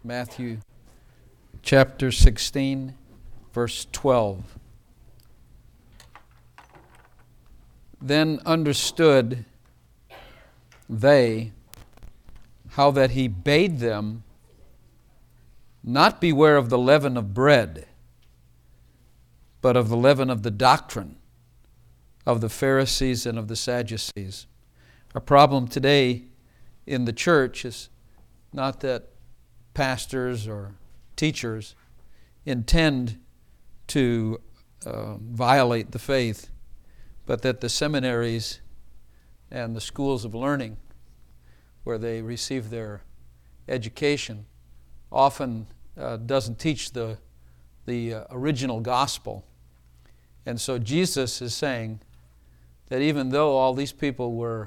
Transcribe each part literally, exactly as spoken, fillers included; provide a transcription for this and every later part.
Matthew chapter sixteen, verse twelve. Then understood they how that he bade them not beware of the leaven of bread, but of the leaven of the doctrine of the Pharisees and of the Sadducees. Our problem today in the church is not that pastors or teachers intend to uh, violate the faith, but that the seminaries and the schools of learning where they receive their education often uh, doesn't teach the, the uh, original gospel. And so Jesus is saying that even though all these people were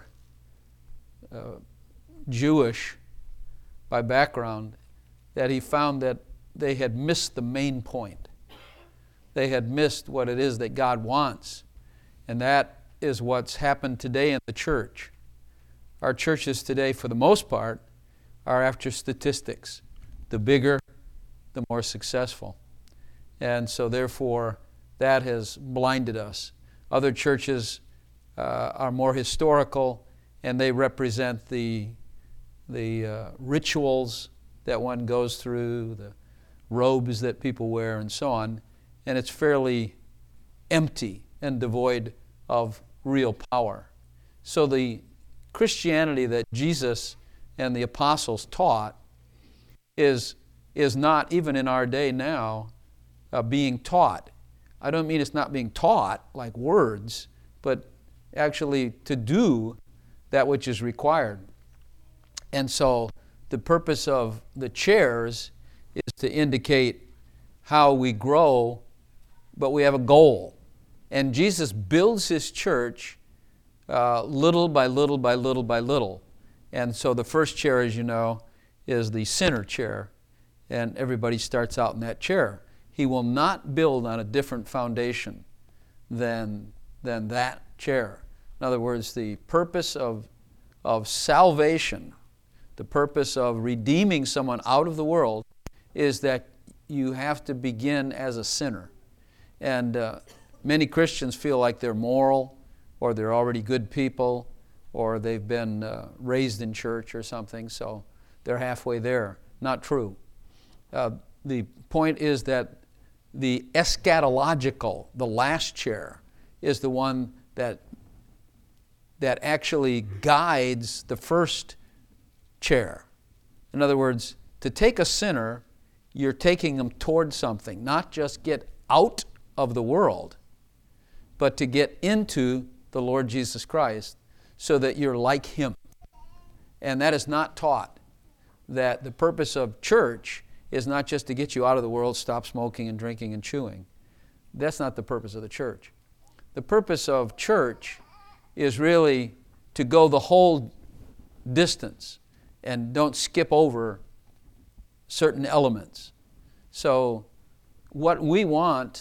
uh, Jewish by background, that he found that they had missed the main point. They had missed what it is that God wants. And that is what's happened today in the church. Our churches today, for the most part, are after statistics. The bigger, the more successful. And so therefore, that has blinded us. Other churches uh, are more historical, and they represent the, the uh, rituals that one goes through, the robes that people wear, and so on. And it's fairly empty and devoid of real power. So the Christianity that Jesus and the apostles taught is, is not, even in our day now, uh, being taught. I don't mean it's not being taught like words, but actually to do that which is required. And so the purpose of the chairs is to indicate how we grow, but we have a goal. And Jesus builds his church uh, little by little by little by little. And so the first chair, as you know, is the sinner chair. And everybody starts out in that chair. He will not build on a different foundation than, than that chair. In other words, the purpose of, of salvation, the purpose of redeeming someone out of the world, is that you have to begin as a sinner. And uh, many Christians feel like they're moral, or they're already good people, or they've been uh, raised in church or something, so they're halfway there. Not true. Uh, the point is that the eschatological, the last chair, is the one that, that actually guides the first chair. In other words, to take a sinner, you're taking them toward something, not just get out of the world, but to get into the Lord Jesus Christ so that you're like him. And that is not taught. That the purpose of church is not just to get you out of the world, stop smoking and drinking and chewing. That's not the purpose of the church. The purpose of church is really to go the whole distance and don't skip over certain elements. So what we want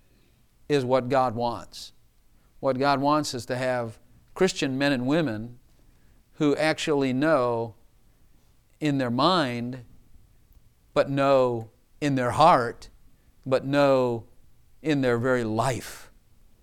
is what God wants. What God wants is to have Christian men and women who actually know in their mind, but know in their heart, but know in their very life,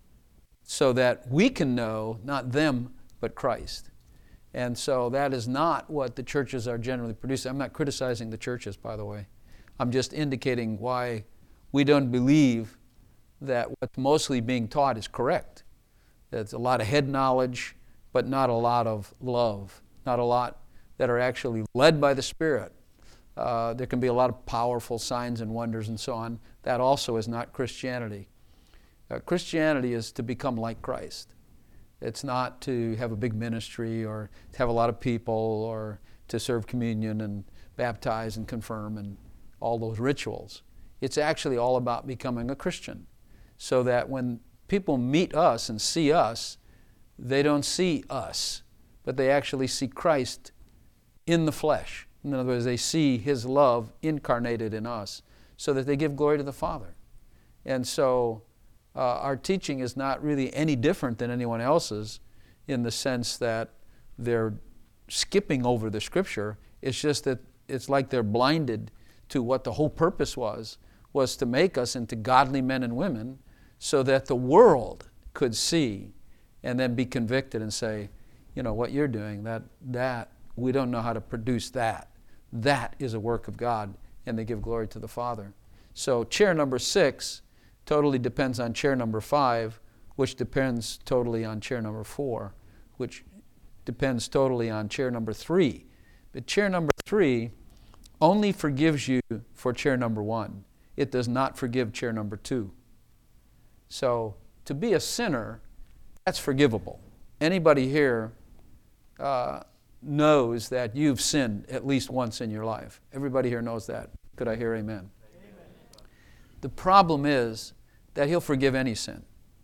so that we can know not them, but Christ. And so that is not what the churches are generally producing. I'm not criticizing the churches, by the way. I'm just indicating why we don't believe that what's mostly being taught is correct. There's a lot of head knowledge, but not a lot of love, not a lot that are actually led by the Spirit. Uh, there can be a lot of powerful signs and wonders and so on. That also is not Christianity. Uh, Christianity is to become like Christ. It's not to have a big ministry or to have a lot of people or to serve communion and baptize and confirm and all those rituals. It's actually all about becoming a Christian, so that when people meet us and see us, they don't see us, but they actually see Christ in the flesh. In other words, they see his love incarnated in us, so that they give glory to the Father. And so uh, our teaching is not really any different than anyone else's, in the sense that they're skipping over the Scripture. It's just that it's like they're blinded to what the whole purpose was, was to make us into godly men and women so that the world could see and then be convicted and say, you know, what you're doing, that, that, we don't know how to produce that. That is a work of God, and they give glory to the Father. So chair number six totally depends on chair number five, which depends totally on chair number four, which depends totally on chair number three. But chair number three only forgives you for chair number one. It does not forgive chair number two. So to be a sinner, that's forgivable. Anybody here uh, knows that you've sinned at least once in your life. Everybody here knows that. Could I hear amen? Amen. The problem is that He'll forgive any sin.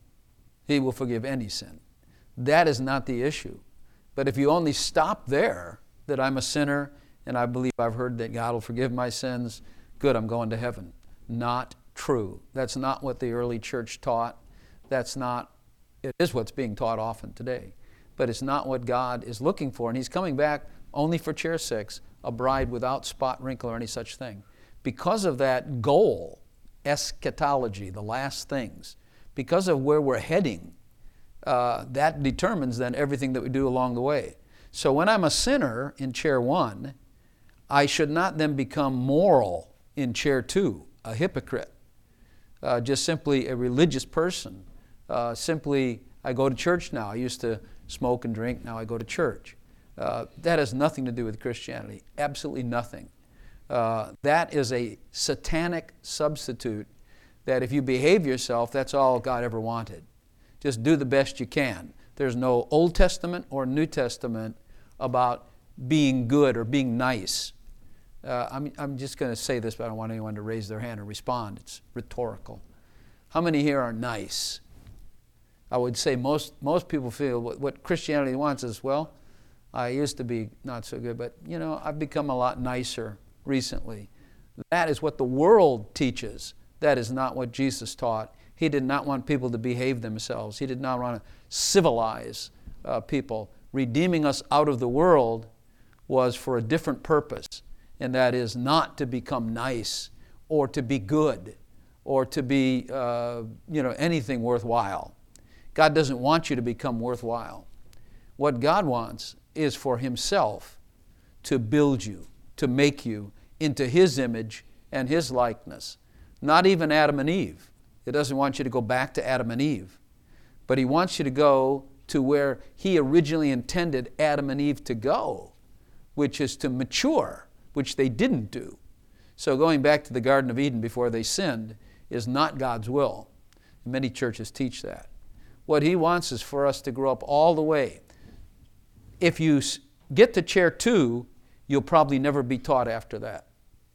He will forgive any sin. That is not the issue. But if you only stop there, that I'm a sinner and I believe I've heard that God will forgive my sins, good, I'm going to heaven. Not true. That's not what the early church taught. That's not, it is what's being taught often today. But it's not what God is looking for. And He's coming back only for chair six, a bride without spot, wrinkle, or any such thing. Because of that goal, eschatology, the last things, because of where we're heading, uh, that determines then everything that we do along the way. So when I'm a sinner in chair one, I should not then become moral in chair two, a hypocrite, uh, just simply a religious person. Uh, simply, I go to church now. I used to smoke and drink, now I go to church. Uh, that has nothing to do with Christianity, absolutely nothing. Uh, that is a satanic substitute that if you behave yourself, that's all God ever wanted. Just do the best you can. There's no Old Testament or New Testament about being good or being nice. Uh, I'm, I'm just going to say this, but I don't want anyone to raise their hand or respond. It's rhetorical. How many here are nice? I would say most, most people feel what, what Christianity wants is, well, I used to be not so good, but, you know, I've become a lot nicer recently. That is what the world teaches. That is not what Jesus taught. He did not want people to behave themselves. He did not want to civilize uh, people. Redeeming us out of the world was for a different purpose, and that is not to become nice or to be good or to be, uh, you know, anything worthwhile. God doesn't want you to become worthwhile. What God wants is for Himself to build you, to make you into His image and His likeness. Not even Adam and Eve. He doesn't want you to go back to Adam and Eve. But He wants you to go to where He originally intended Adam and Eve to go, which is to mature, which they didn't do. So going back to the Garden of Eden before they sinned is not God's will. Many churches teach that. What He wants is for us to grow up all the way. If you get to chair two, you'll probably never be taught after that.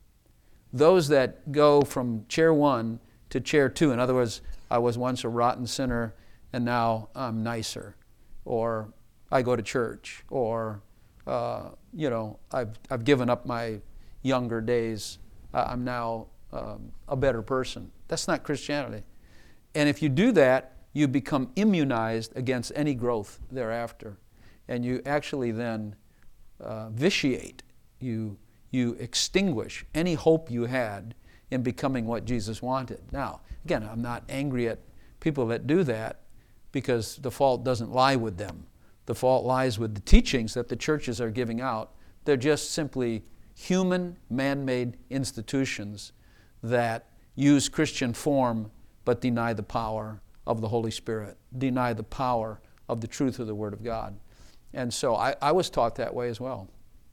Those that go from chair one to chair two, in other words, I was once a rotten sinner and now I'm nicer, or I go to church, or uh, you know, I've I've given up my younger days. Uh, I'm now um, a better person. That's not Christianity. And if you do that, you become immunized against any growth thereafter, and you actually then uh, vitiate. You you extinguish any hope you had in becoming what Jesus wanted. Now, again, I'm not angry at people that do that because the fault doesn't lie with them. The fault lies with the teachings that the churches are giving out. They're just simply human, man-made institutions that use Christian form but deny the power of the Holy Spirit, deny the power of the truth of the Word of God. And so I, I was taught that way as well.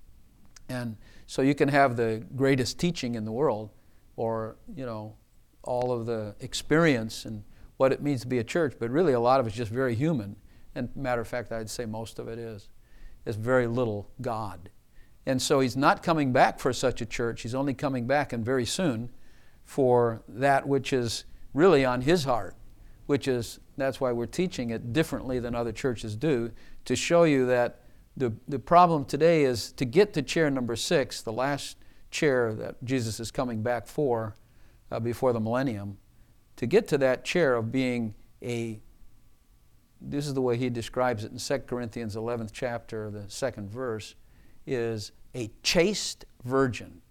And so you can have the greatest teaching in the world, or, you know, all of the experience and what it means to be a church, but really a lot of it's just very human. And matter of fact, I'd say most of it is. It's very little God. And so He's not coming back for such a church. He's only coming back, and very soon, for that which is really on His heart, which is, that's why we're teaching it differently than other churches do, to show you that the, the problem today is to get to chair number six, the last chair that Jesus is coming back for uh, before the millennium, to get to that chair of being a, this is the way He describes it in Second Corinthians eleventh chapter, the second verse, is a chaste virgin.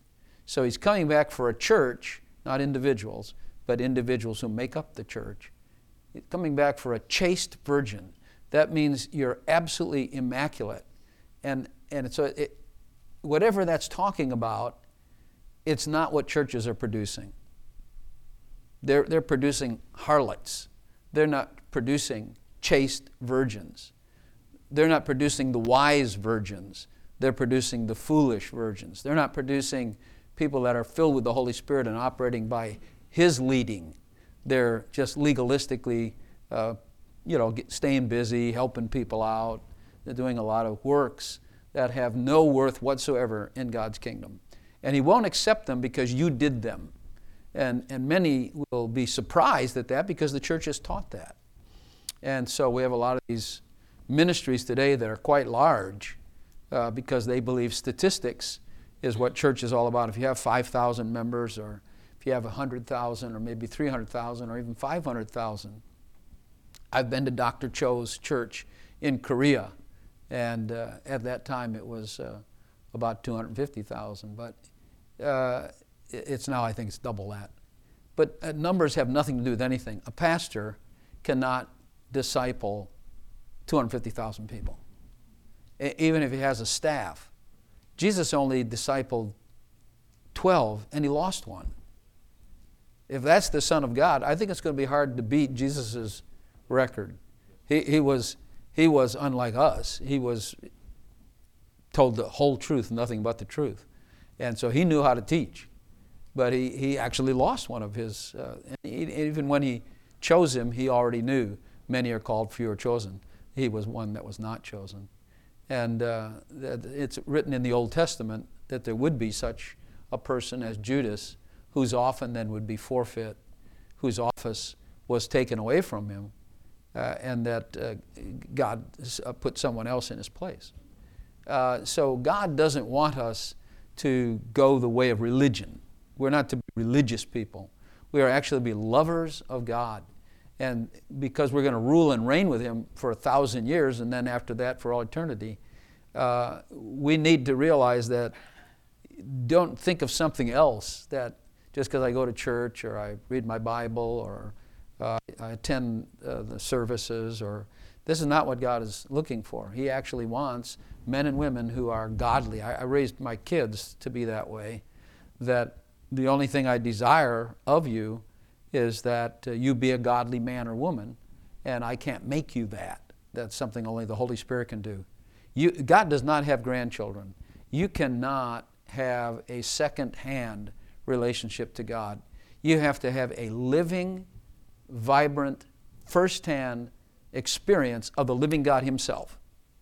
So he's coming back for a church, not individuals, but individuals who make up the church. He's coming back for a chaste virgin. That means you're absolutely immaculate. And and so it, whatever that's talking about, it's not what churches are producing. They're, they're producing harlots. They're not producing chaste virgins. They're not producing the wise virgins. They're producing the foolish virgins. They're not producing people that are filled with the Holy Spirit and operating by His leading. They're just legalistically, uh, you know, get, staying busy, helping people out. They're doing a lot of works that have no worth whatsoever in God's kingdom. And He won't accept them because you did them. And, and many will be surprised at that because the church has taught that. And so we have a lot of these ministries today that are quite large uh, because they believe statistics is what church is all about. If you have five thousand members, or if you have one hundred thousand, or maybe three hundred thousand, or even five hundred thousand. I've been to Doctor Cho's church in Korea, and uh, at that time it was uh, about two hundred fifty thousand, but uh, it's now, I think it's double that. But uh, numbers have nothing to do with anything. A pastor cannot disciple two hundred fifty thousand people, e- even if he has a staff. Jesus only discipled twelve, and He lost one. If that's the Son of God, I think it's going to be hard to beat Jesus' record. He, he was he was unlike us. He was told the whole truth, nothing but the truth. And so He knew how to teach. But he, he actually lost one of his, uh, and he, even when He chose him, He already knew many are called, few are chosen. He was one that was not chosen. And uh, it's written in the Old Testament that there would be such a person as Judas, whose often then would be forfeit, whose office was taken away from him, uh, and that uh, God put someone else in his place. Uh, so God doesn't want us to go the way of religion. We're not to be religious people. We are actually to be lovers of God. And because we're going to rule and reign with Him for a thousand years, and then after that for all eternity, uh, we need to realize that don't think of something else, that just because I go to church or I read my Bible or uh, I attend uh, the services, or this is not what God is looking for. He actually wants men and women who are godly. I, I raised my kids to be that way, that the only thing I desire of you is that uh, you be a godly man or woman, and I can't make you that. That's something only the Holy Spirit can do. You, God does not have grandchildren. You cannot have a second-hand relationship to God. You have to have a living, vibrant, first-hand experience of the living God Himself.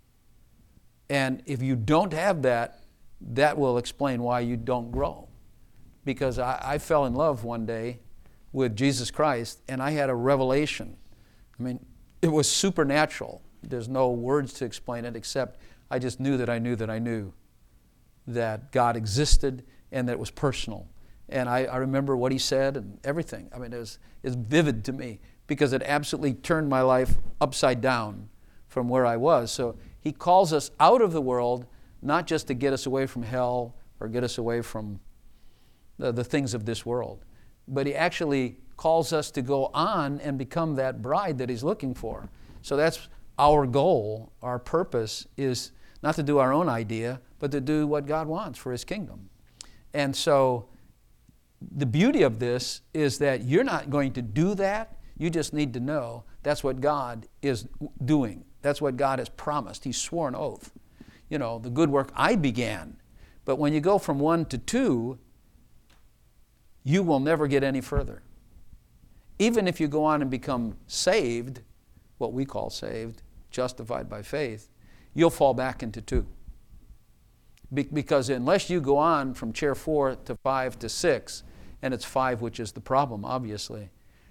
And if you don't have that, that will explain why you don't grow. Because I, I fell in love one day with Jesus Christ, and I had a revelation. I mean, it was supernatural. There's no words to explain it, except I just knew that I knew that I knew that God existed and that it was personal. And I, I remember what He said and everything. I mean, it was, it was vivid to me because it absolutely turned my life upside down from where I was. So He calls us out of the world, not just to get us away from hell or get us away from the, the things of this world, but He actually calls us to go on and become that bride that He's looking for. So that's our goal. Our purpose is not to do our own idea, but to do what God wants for His kingdom. And so the beauty of this is that you're not going to do that. You just need to know that's what God is doing. That's what God has promised. He swore an oath. You know, the good work I began. But when you go from one to two, you will never get any further. Even if you go on and become saved, what we call saved, justified by faith, you'll fall back into two. Be- because unless you go on from chair four to five to six, and it's five which is the problem, obviously,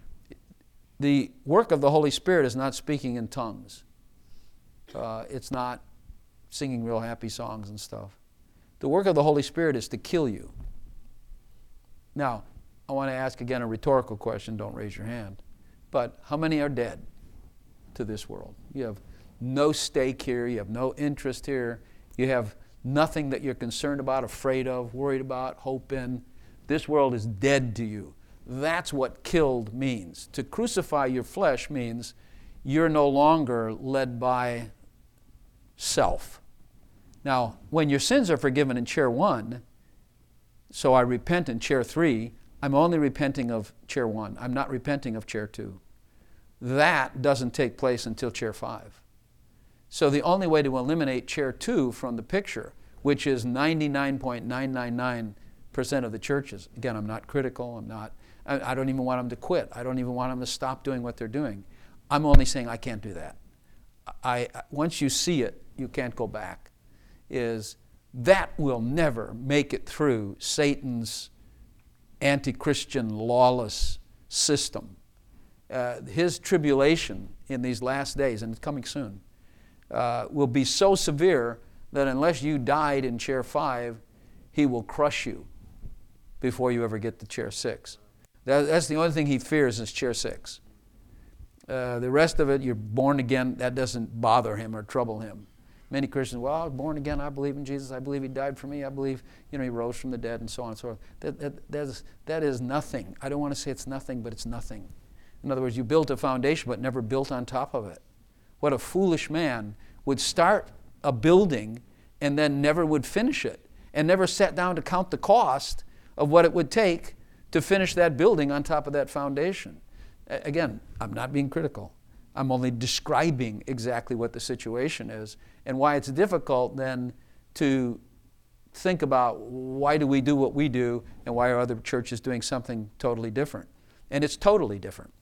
the work of the Holy Spirit is not speaking in tongues. Uh, it's not singing real happy songs and stuff. The work of the Holy Spirit is to kill you. Now, I want to ask again a rhetorical question. Don't raise your hand. But how many are dead to this world? You have no stake here. You have no interest here. You have nothing that you're concerned about, afraid of, worried about, hope in. This world is dead to you. That's what killed means. To crucify your flesh means you're no longer led by self. Now, when your sins are forgiven in chair one, so I repent in chair three, I'm only repenting of chair one. I'm not repenting of chair two. That doesn't take place until chair five. So the only way to eliminate chair two from the picture, which is ninety-nine point nine nine nine percent of the churches, again, I'm not critical, I'm not, I, I don't even want them to quit. I don't even want them to stop doing what they're doing. I'm only saying I can't do that. I, I once you see it, you can't go back. Is that will never make it through Satan's anti-Christian lawless system. Uh, his tribulation in these last days, and it's coming soon, uh, will be so severe that unless you died in chair five, he will crush you before you ever get to chair six. That, that's the only thing he fears is chair six. Uh, the rest of it, you're born again, that doesn't bother him or trouble him. Many Christians, well, I was born again, I believe in Jesus, I believe he died for me, I believe, you know, he rose from the dead, and so on and so forth. That, that, that, is, that is nothing. I don't want to say it's nothing, but it's nothing. In other words, you built a foundation, but never built on top of it. What a foolish man would start a building and then never would finish it, and never sat down to count the cost of what it would take to finish that building on top of that foundation. Again, I'm not being critical. I'm only describing exactly what the situation is and why it's difficult then to think about why do we do what we do and why are other churches doing something totally different. And it's totally different.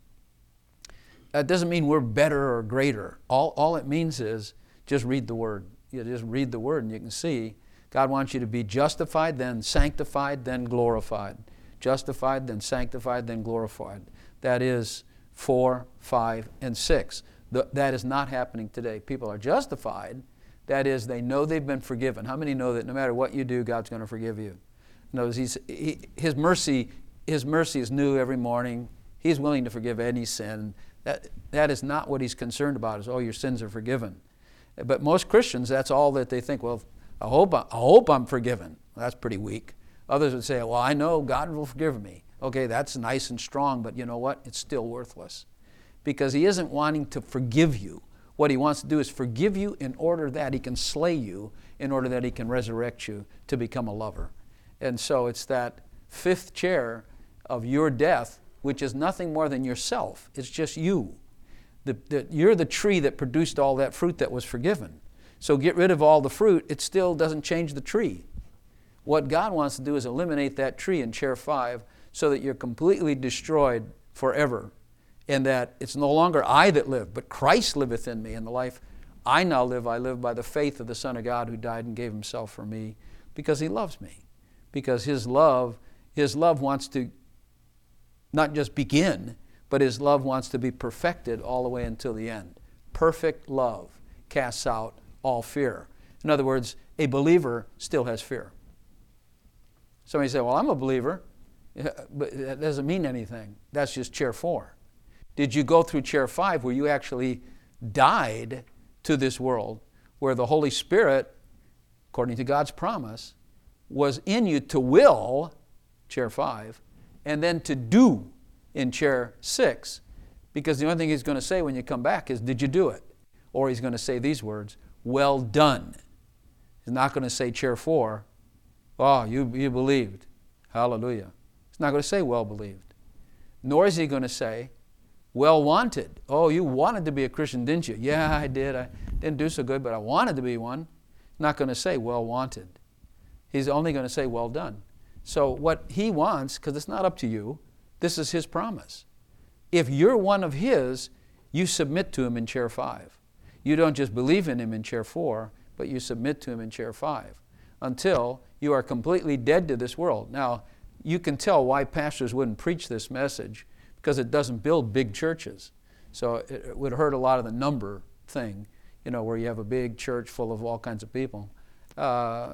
That doesn't mean we're better or greater. All, all it means is just read the Word. You just read the Word and you can see God wants you to be justified, then sanctified, then glorified. Justified, then sanctified, then glorified. That is four, five, and six. The, that is not happening today. People are justified. That is, they know they've been forgiven. How many know that no matter what you do, God's going to forgive you? Knows he's, he, his mercy, His mercy is new every morning. He's willing to forgive any sin. That, that is not what He's concerned about, is, oh, your sins are forgiven. But most Christians, that's all that they think. Well, I hope, I, I hope I'm forgiven. Well, that's pretty weak. Others would say, well, I know God will forgive me. Okay, that's nice and strong, but you know what? It's still worthless. Because He isn't wanting to forgive you. What He wants to do is forgive you in order that He can slay you, in order that He can resurrect you to become a lover. And so it's that fifth chair of your death, which is nothing more than yourself. It's just you. The, the, you're the tree that produced all that fruit that was forgiven. So get rid of all the fruit, it still doesn't change the tree. What God wants to do is eliminate that tree in chair five so that you're completely destroyed forever, and that it's no longer I that live, but Christ liveth in me. And the life I now live, I live by the faith of the Son of God who died and gave Himself for me because He loves me. Because His love, His love wants to not just begin, but His love wants to be perfected all the way until the end. Perfect love casts out all fear. In other words, a believer still has fear. Somebody say, well, I'm a believer, but that doesn't mean anything. That's just chair four. Did you go through chair five where you actually died to this world, where the Holy Spirit, according to God's promise, was in you to will, chair five, and then to do in chair six? Because the only thing He's going to say when you come back is, did you do it? Or He's going to say these words, well done. He's not going to say chair four, oh, you, you believed. Hallelujah. He's not going to say well believed. Nor is He going to say, well wanted. Oh, you wanted to be a Christian, didn't you? Yeah, I did. I didn't do so good, but I wanted to be one. He's not going to say well wanted. He's only going to say well done. So what He wants, because it's not up to you, this is His promise. If you're one of His, you submit to Him in chair five. You don't just believe in Him in chair four, but you submit to Him in chair five until you are completely dead to this world. Now, you can tell why pastors wouldn't preach this message, because it doesn't build big churches. So it, it would hurt a lot of the number thing, you know, where you have a big church full of all kinds of people. Uh,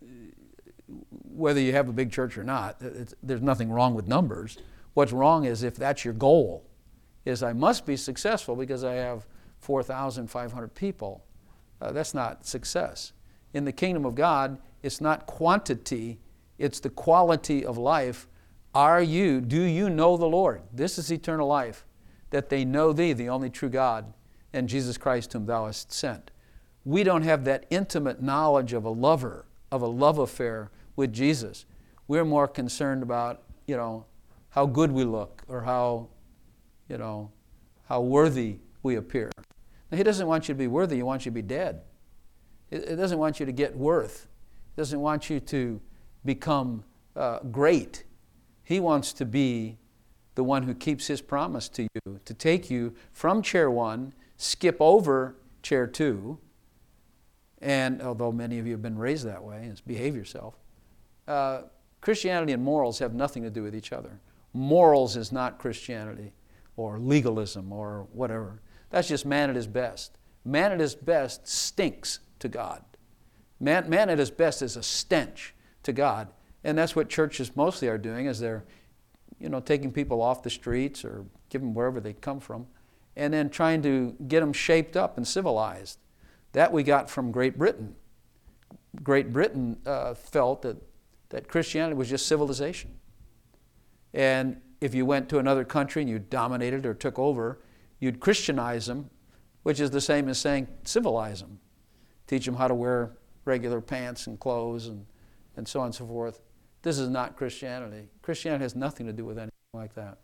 whether you have a big church or not, it's, there's nothing wrong with numbers. What's wrong is if that's your goal, is I must be successful because I have four thousand five hundred people. Uh, that's not success. In the kingdom of God, it's not quantity, it's the quality of life. Are you, do you know the Lord? This is eternal life, that they know thee, the only true God, and Jesus Christ whom thou hast sent. We don't have that intimate knowledge of a lover, of a love affair with Jesus. We're more concerned about, you know, how good we look or how, you know, how worthy we appear. Now, He doesn't want you to be worthy, He wants you to be dead. It doesn't want you to get worth. It doesn't want you to become uh, great. He wants to be the one who keeps His promise to you, to take you from chair one, skip over chair two, and although many of you have been raised that way, is behave yourself. Uh, Christianity and morals have nothing to do with each other. Morals is not Christianity or legalism or whatever. That's just man at his best. Man at his best stinks to God. Man, man at his best is a stench to God. And that's what churches mostly are doing, is they're, you know, taking people off the streets or give them wherever they come from, and then trying to get them shaped up and civilized. That we got from Great Britain. Great Britain uh, felt that, that Christianity was just civilization. And if you went to another country and you dominated or took over, you'd Christianize them, which is the same as saying civilize them. Teach them how to wear regular pants and clothes and, and so on and so forth. This is not Christianity. Christianity has nothing to do with anything like that.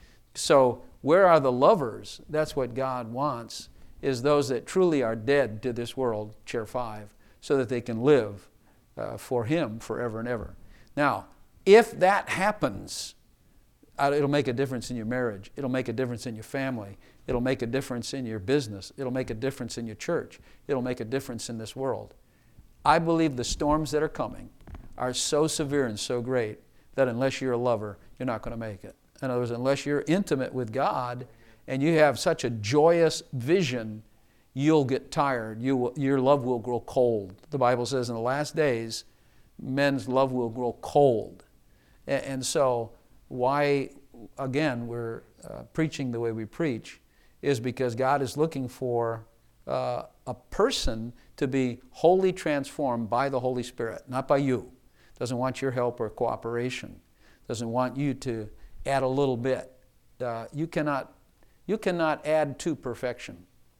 So where are the lovers? That's what God wants, is those that truly are dead to this world, chair five, so that they can live uh, for Him forever and ever. Now, if that happens, uh, it'll make a difference in your marriage. It'll make a difference in your family. It'll make a difference in your business. It'll make a difference in your church. It'll make a difference in this world. I believe the storms that are coming are so severe and so great that unless you're a lover, you're not going to make it. In other words, unless you're intimate with God and you have such a joyous vision, you'll get tired. You will, your love will grow cold. The Bible says in the last days, men's love will grow cold. And, and so why, again, we're uh, preaching the way we preach is because God is looking for uh, a person to be wholly transformed by the Holy Spirit, not by you. Doesn't want your help or cooperation. Doesn't want you to add a little bit. Uh, you cannot, you cannot add to perfection.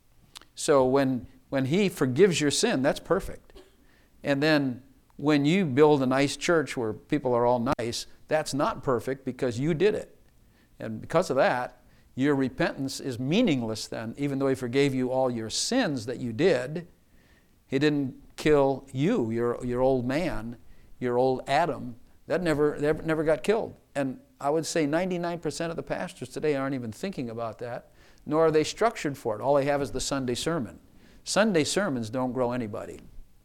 So when when He forgives your sin, that's perfect. And then when you build a nice church where people are all nice, that's not perfect because you did it. And because of that, your repentance is meaningless then, even though He forgave you all your sins that you did. He didn't kill you, your your old man, your old Adam. That never, never, never got killed. And I would say ninety-nine percent of the pastors today aren't even thinking about that, nor are they structured for it. All they have is the Sunday sermon. Sunday sermons don't grow anybody.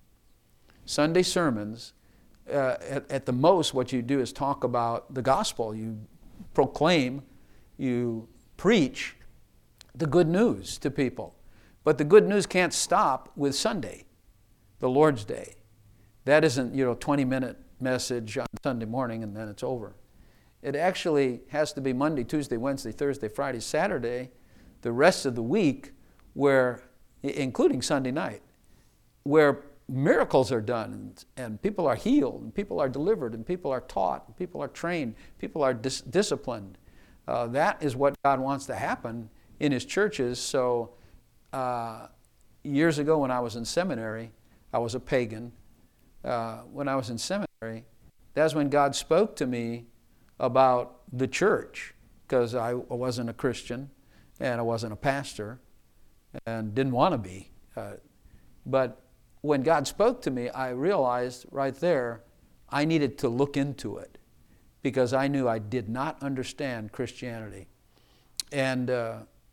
Sunday sermons, uh, at, at the most, what you do is talk about the gospel. You proclaim, you preach the good news to people. But the good news can't stop with Sunday, the Lord's Day. That isn't, you know, twenty-minute message on Sunday morning and then it's over. It actually has to be Monday, Tuesday, Wednesday, Thursday, Friday, Saturday, the rest of the week, where, including Sunday night, where miracles are done and, and people are healed and people are delivered and people are taught and people are trained, people are dis- disciplined. Uh, that is what God wants to happen in His churches. So uh, years ago when I was in seminary, I was a pagan. Uh, when I was in seminary, that's when God spoke to me about the church, because I wasn't a Christian and I wasn't a pastor and didn't want to be. Uh, but when God spoke to me, I realized right there I needed to look into it because I knew I did not understand Christianity. And, uh,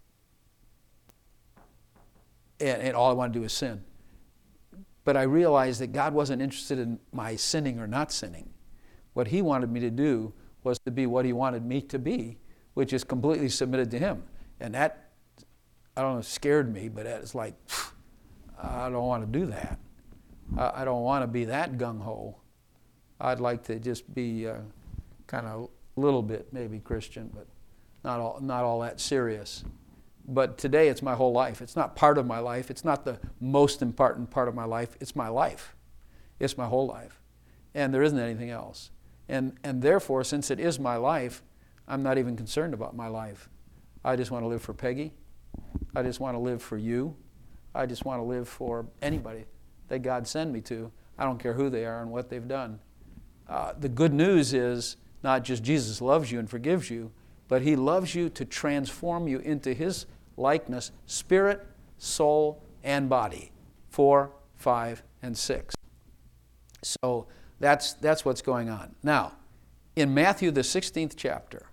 and, and all I wanted to do was sin. But I realized that God wasn't interested in my sinning or not sinning. What He wanted me to do was to be what He wanted me to be, which is completely submitted to Him. And that, I don't know, scared me, but it's like, I don't want to do that. I don't want to be that gung-ho. I'd like to just be uh, kind of a little bit maybe Christian, but not all, not all that serious. But today it's my whole life. It's not part of my life. It's not the most important part of my life. It's my life. It's my whole life. And there isn't anything else. And, and therefore, since it is my life, I'm not even concerned about my life. I just want to live for Peggy. I just want to live for you. I just want to live for anybody that God send me to. I don't care who they are and what they've done. Uh, the good news is not just Jesus loves you and forgives you, but He loves you to transform you into His likeness, spirit, soul, and body. Four, five, and six. So that's, that's what's going on. Now, in Matthew, the sixteenth chapter,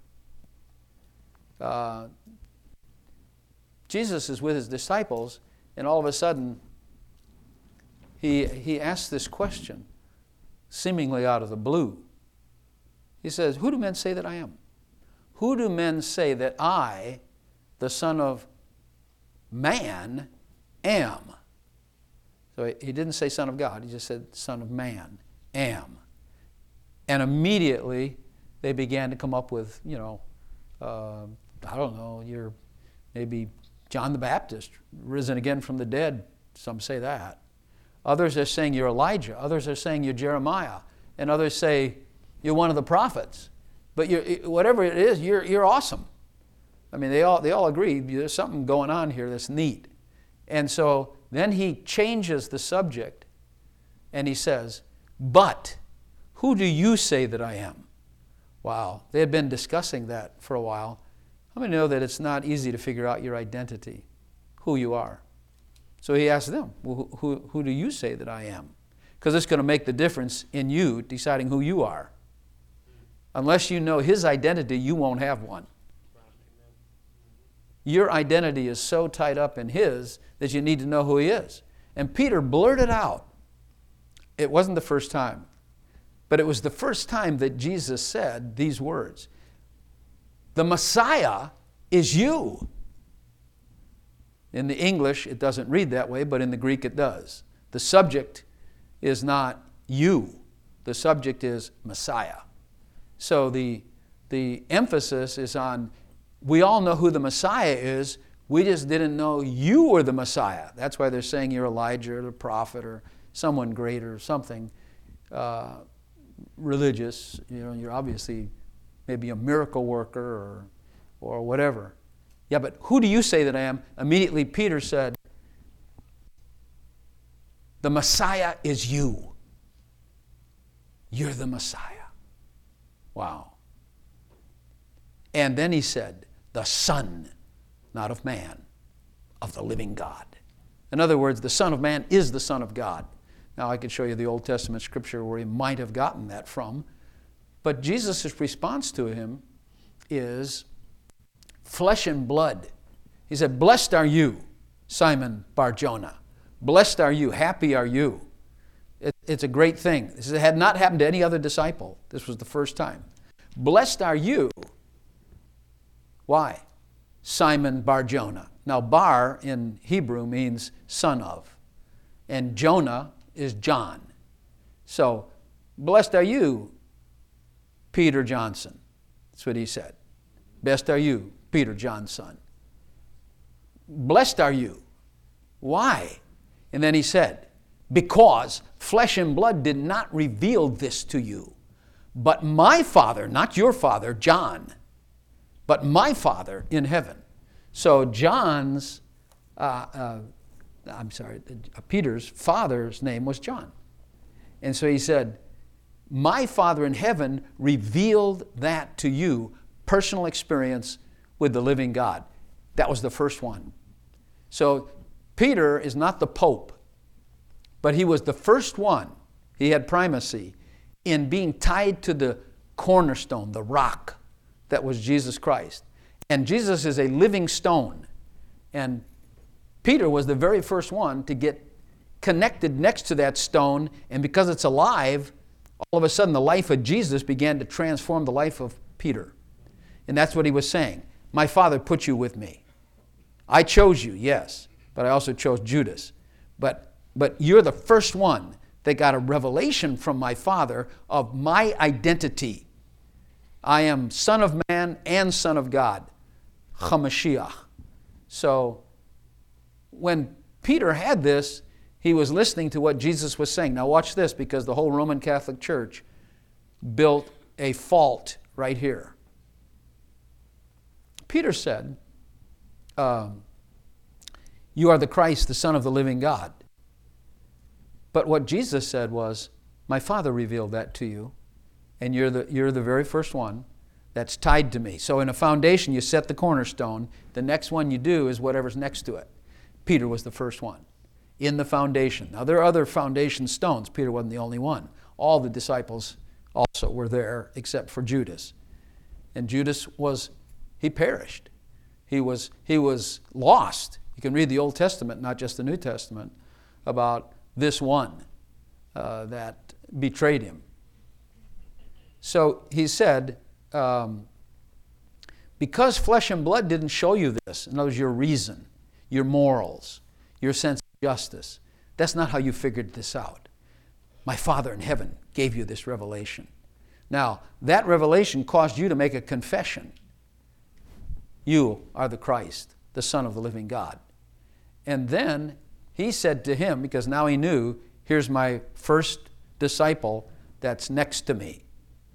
uh, Jesus is with His disciples, and all of a sudden, he, he asks this question, seemingly out of the blue. He says, who do men say that I am? Who do men say that I, the Son of Man, am? So he didn't say Son of God, he just said Son of Man, am. And immediately they began to come up with, you know, uh, I don't know, you're maybe John the Baptist, risen again from the dead. Some say that. Others are saying you're Elijah. Others are saying you're Jeremiah. And others say you're one of the prophets. But you're, whatever it is, you're, you're awesome. I mean, they all, they all agree there's something going on here that's neat. And so then he changes the subject and he says, but who do you say that I am? Wow, they had been discussing that for a while. How many know that it's not easy to figure out your identity, who you are? So he asked them, well, who, who, who do you say that I am? Because it's going to make the difference in you deciding who you are. Unless you know His identity, you won't have one. Your identity is so tied up in His that you need to know who He is. And Peter blurted out. It wasn't the first time, but it was the first time that Jesus said these words. The Messiah is you. In the English, it doesn't read that way, but in the Greek it does. The subject is not you. The subject is Messiah. So the, the emphasis is on, we all know who the Messiah is, we just didn't know you were the Messiah. That's why they're saying you're Elijah or the prophet or someone greater or something uh, religious. You know, you're obviously maybe a miracle worker or, or whatever. Yeah, but who do you say that I am? Immediately Peter said, the Messiah is you. You're the Messiah. Wow. And then he said, the Son, not of man, of the living God. In other words, the Son of Man is the Son of God. Now I could show you the Old Testament scripture where he might have gotten that from. But Jesus' response to him is flesh and blood. He said, blessed are you, Simon Bar-Jonah. Blessed are you, happy are you. It, it's a great thing. This had not happened to any other disciple. This was the first time. Blessed are you. Why? Simon Bar-Jonah. Now Bar in Hebrew means son of. And Jonah is John. So, blessed are you, Peter Johnson. That's what he said. Blessed are you, Peter John's son. Blessed are you. Why? And then he said, because flesh and blood did not reveal this to you, but my Father, not your father, John, but my Father in heaven. So John's, uh, uh, I'm sorry, uh, Peter's father's name was John. And so he said, my Father in heaven revealed that to you, personal experience with the living God. That was the first one. So Peter is not the Pope, but he was the first one. He had primacy in being tied to the cornerstone, the rock that was Jesus Christ. And Jesus is a living stone. And Peter was the very first one to get connected next to that stone. And because it's alive, all of a sudden the life of Jesus began to transform the life of Peter. And that's what he was saying. My Father put you with me. I chose you, yes, but I also chose Judas. But, but you're the first one that got a revelation from my Father of my identity. I am Son of Man and Son of God. HaMashiach. So when Peter had this, He was listening to what Jesus was saying. Now watch this, because the whole Roman Catholic Church built a fault right here. Peter said, um, you are the Christ, the Son of the living God. But what Jesus said was, my Father revealed that to you, and you're the, you're the very first one that's tied to me. So in a foundation, you set the cornerstone. The next one you do is whatever's next to it. Peter was the first one in the foundation. Now, there are other foundation stones. Peter wasn't the only one. All the disciples also were there except for Judas. And Judas was, he perished. He was, he was lost. You can read the Old Testament, not just the New Testament, about this one uh, that betrayed him. So he said, um, because flesh and blood didn't show you this, in other words, your reason, your morals, your sense of justice, that's not how you figured this out. My Father in heaven gave you this revelation. Now, that revelation caused you to make a confession. You are the Christ, the Son of the living God. And then he said to him, because now he knew, here's my first disciple that's next to me.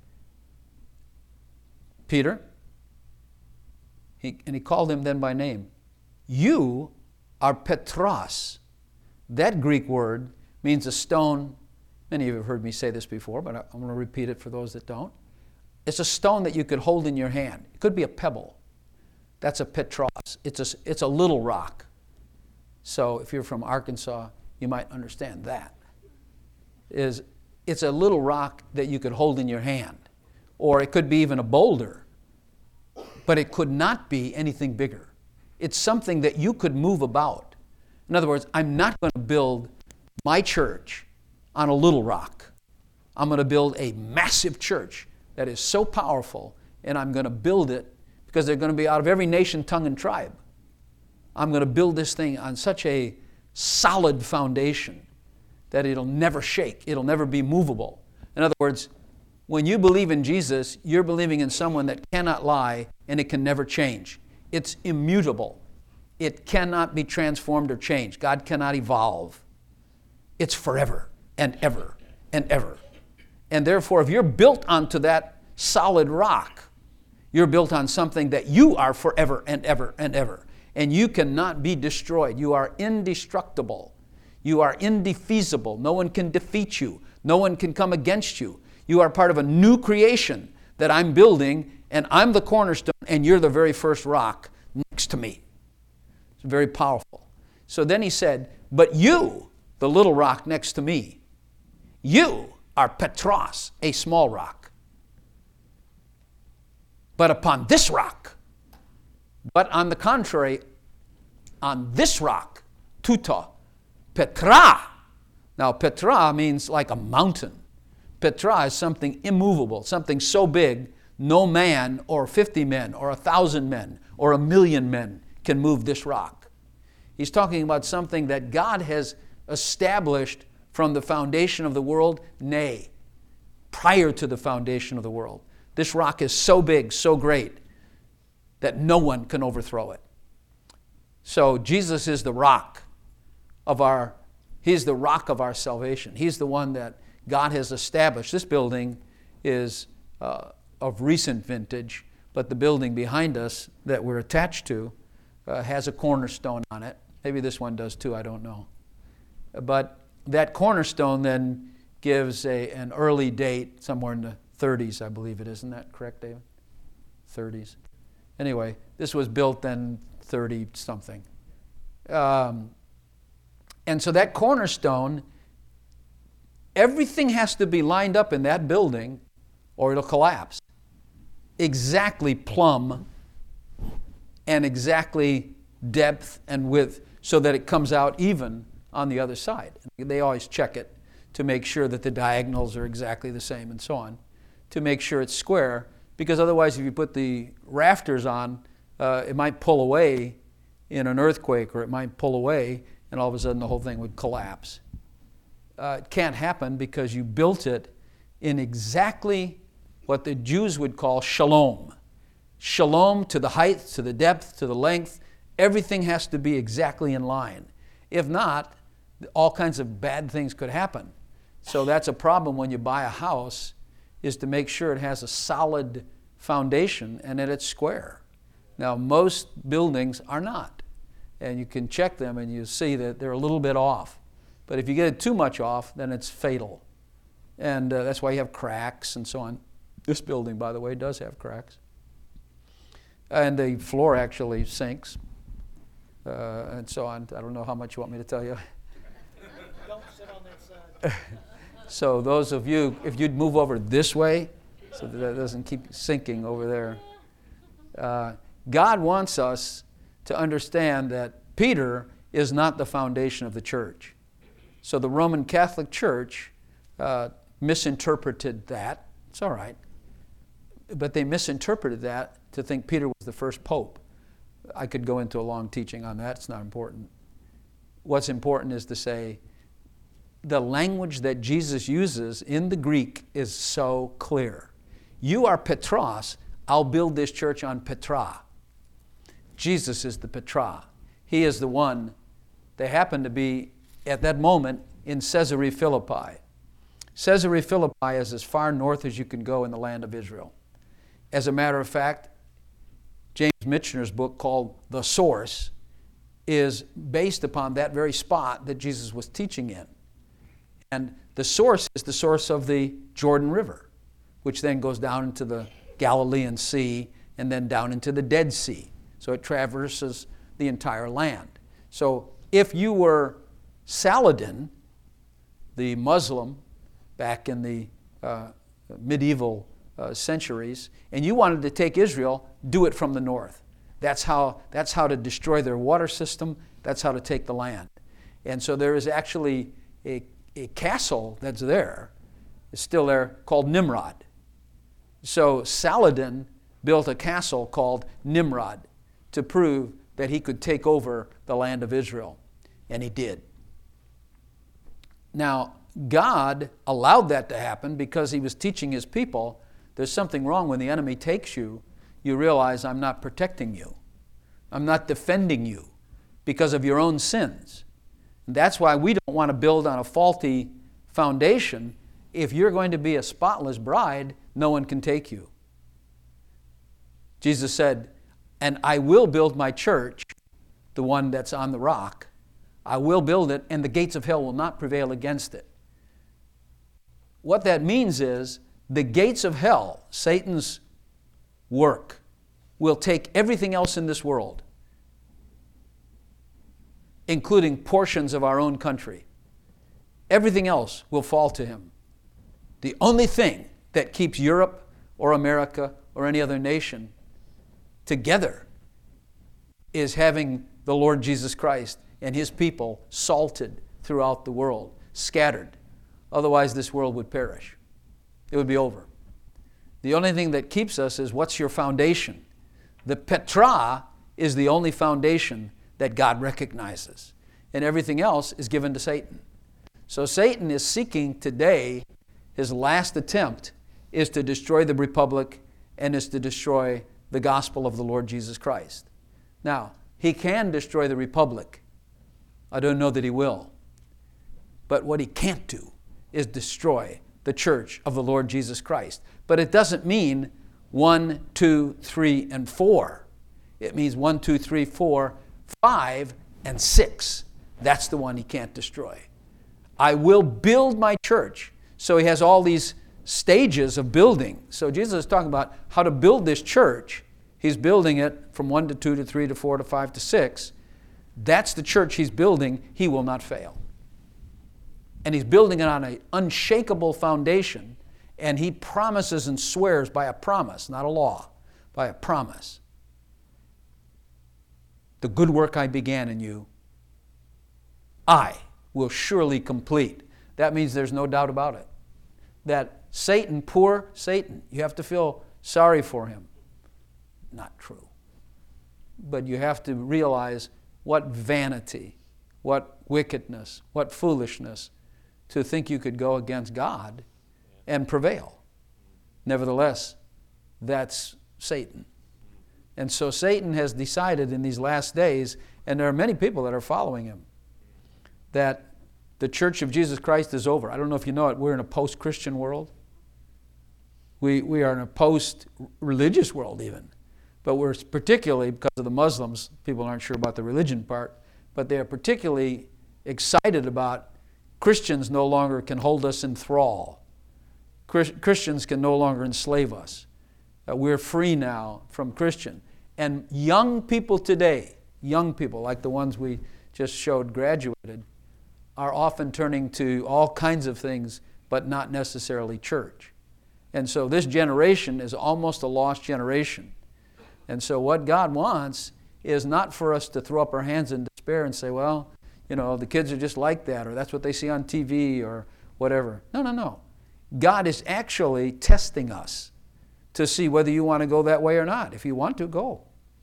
Peter, he, and he called him then by name. You are Petros. That Greek word means a stone. Many of you have heard me say this before, but I'm going to repeat it for those that don't. It's a stone that you could hold in your hand. It could be a pebble. That's a Petros. It's a, it's a little rock. So if you're from Arkansas, you might understand that. Is it's a little rock that you could hold in your hand. Or it could be even a boulder. But it could not be anything bigger. It's something that you could move about. In other words, I'm not going to build my church on a little rock. I'm going to build a massive church that is so powerful, and I'm going to build it because they're going to be out of every nation, tongue, and tribe. I'm going to build this thing on such a solid foundation that it'll never shake. It'll never be movable. In other words, when you believe in Jesus, you're believing in someone that cannot lie and it can never change. It's immutable. It cannot be transformed or changed. God cannot evolve. It's forever and ever and ever. And therefore, if you're built onto that solid rock, you're built on something that you are forever and ever and ever. And you cannot be destroyed. You are indestructible. You are indefeasible. No one can defeat you. No one can come against you. You are part of a new creation that I'm building, and I'm the cornerstone, and you're the very first rock next to me. It's very powerful. So then he said, but you, the little rock next to me, you are Petros, a small rock. But upon this rock, but on the contrary, on this rock, Tuta, Petra. Now, Petra means like a mountain. Petra is something immovable, something so big, no man or fifty men or a thousand men or a million men can move this rock. He's talking about something that God has established from the foundation of the world, nay, prior to the foundation of the world. This rock is so big, so great, that no one can overthrow it. So Jesus is the rock of our, He's the rock of our salvation. He's the one that God has established. This building is uh, of recent vintage, but the building behind us that we're attached to uh, has a cornerstone on it. Maybe this one does too, I don't know. But that cornerstone then gives a, an early date, somewhere in the thirties, I believe it is. Isn't that correct, David? thirties. Anyway, this was built then thirty-something. Um, and so that cornerstone, everything has to be lined up in that building or it'll collapse. Exactly plumb and exactly depth and width so that it comes out even on the other side. They always check it to make sure that the diagonals are exactly the same and so on, to make sure it's square, because otherwise if you put the rafters on, uh, it might pull away in an earthquake, or it might pull away and all of a sudden the whole thing would collapse. Uh, it can't happen because you built it in exactly what the Jews would call shalom. Shalom to the height, to the depth, to the length. Everything has to be exactly in line. If not, all kinds of bad things could happen. So that's a problem when you buy a house, is to make sure it has a solid foundation and that it's square. Now, most buildings are not. And you can check them and you see that they're a little bit off. But if you get it too much off, then it's fatal. And uh, that's why you have cracks and so on. This building, by the way, does have cracks. And the floor actually sinks uh, and so on. I don't know how much you want me to tell you. Don't sit on that side. So those of you, if you'd move over this way so that that doesn't keep sinking over there. Uh, God wants us to understand that Peter is not the foundation of the church. So the Roman Catholic Church uh, misinterpreted that. It's all right. But they misinterpreted that to think Peter was the first pope. I could go into a long teaching on that. It's not important. What's important is to say the language that Jesus uses in the Greek is so clear. You are Petros. I'll build this church on Petra. Jesus is the Petra. He is the one. They happen to be, at that moment, in Caesarea Philippi. Caesarea Philippi is as far north as you can go in the land of Israel. As a matter of fact, James Michener's book called The Source is based upon that very spot that Jesus was teaching in. And the source is the source of the Jordan River, which then goes down into the Galilean Sea and then down into the Dead Sea. So it traverses the entire land. So if you were Saladin, the Muslim, back in the uh, medieval uh, centuries, and you wanted to take Israel, do it from the north. That's how, that's how to destroy their water system. That's how to take the land. And so there is actually a, a castle that's there, it's still there, called Nimrod. So Saladin built a castle called Nimrod to prove that he could take over the land of Israel. And he did. Now, God allowed that to happen because he was teaching his people, there's something wrong when the enemy takes you. You realize I'm not protecting you. I'm not defending you because of your own sins. And that's why we don't want to build on a faulty foundation. If you're going to be a spotless bride, no one can take you. Jesus said, and I will build my church, the one that's on the rock. I will build it, and the gates of hell will not prevail against it. What that means is the gates of hell, Satan's work, will take everything else in this world, including portions of our own country. Everything else will fall to him. The only thing that keeps Europe or America or any other nation together is having the Lord Jesus Christ and his people salted throughout the world, scattered. Otherwise, this world would perish. It would be over. The only thing that keeps us is what's your foundation? The Petra is the only foundation that God recognizes. And everything else is given to Satan. So Satan is seeking today, his last attempt is to destroy the republic and is to destroy the gospel of the Lord Jesus Christ. Now, he can destroy the republic. I don't know that he will. But what he can't do is destroy the church of the Lord Jesus Christ. But it doesn't mean one, two, three, and four. It means one, two, three, four, five, and six. That's the one he can't destroy. I will build my church. So he has all these stages of building. So Jesus is talking about how to build this church. He's building it from one to two to three to four to five to six. That's the church he's building. He will not fail. And he's building it on an unshakable foundation. And he promises and swears by a promise, not a law, by a promise. The good work I began in you, I will surely complete. That means there's no doubt about it. That Satan, poor Satan, you have to feel sorry for him. Not true. But you have to realize what vanity, what wickedness, what foolishness to think you could go against God and prevail. Nevertheless, that's Satan. And so Satan has decided in these last days, and there are many people that are following him, that the Church of Jesus Christ is over. I don't know if you know it, we're in a post-Christian world. We, we are in a post-religious world even. But we're particularly, because of the Muslims, people aren't sure about the religion part, but they are particularly excited about Christians no longer can hold us in thrall. Christians can no longer enslave us. Uh, we're free now from Christian. And young people today, young people like the ones we just showed graduated, are often turning to all kinds of things, but not necessarily church. And so this generation is almost a lost generation. And so what God wants is not for us to throw up our hands in despair and say, well, you know, the kids are just like that, or that's what they see on T V, or whatever. No, no, no. God is actually testing us to see whether you want to go that way or not. If you want to, go.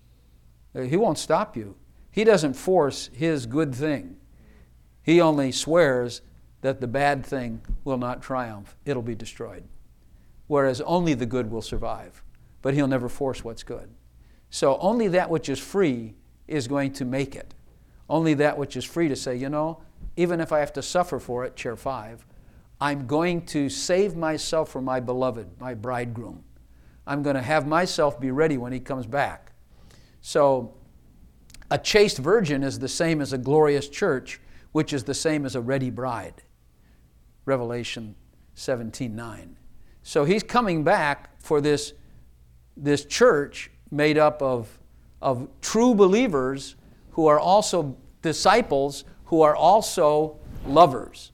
He won't stop you. He doesn't force His good thing. He only swears that the bad thing will not triumph. It'll be destroyed. Whereas only the good will survive. But He'll never force what's good. So only that which is free is going to make it. Only that which is free to say, you know, even if I have to suffer for it, chair five, I'm going to save myself for my beloved, my bridegroom. I'm going to have myself be ready when He comes back. So a chaste virgin is the same as a glorious church, which is the same as a ready bride. Revelation seventeen nine. So He's coming back for this, this church made up of, of true believers who are also disciples, who are also lovers.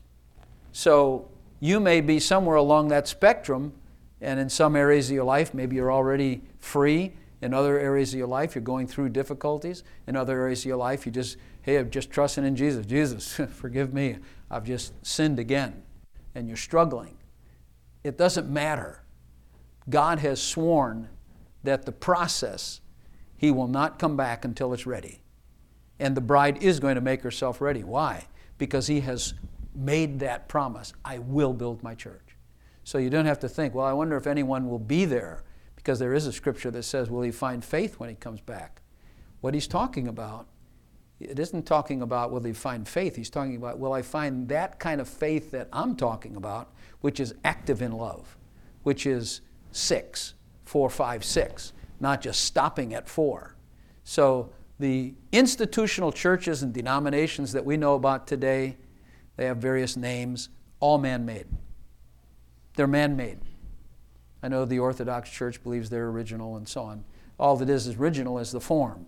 So you may be somewhere along that spectrum, and in some areas of your life, maybe you're already free. In other areas of your life, you're going through difficulties. In other areas of your life, you just, hey, I'm just trusting in Jesus. Jesus, forgive me. I've just sinned again. And you're struggling. It doesn't matter. God has sworn that the process, He will not come back until it's ready. And the bride is going to make herself ready. Why? Because He has made that promise. I will build my church. So you don't have to think, well, I wonder if anyone will be there, because there is a scripture that says, will he find faith when he comes back? What he's talking about, it isn't talking about will he find faith. He's talking about, will I find that kind of faith that I'm talking about, which is active in love, which is six, four, five, six, not just stopping at four. So the institutional churches and denominations that we know about today, they have various names, all man-made. They're man-made. I know the Orthodox Church believes they're original and so on. All that is original is the form,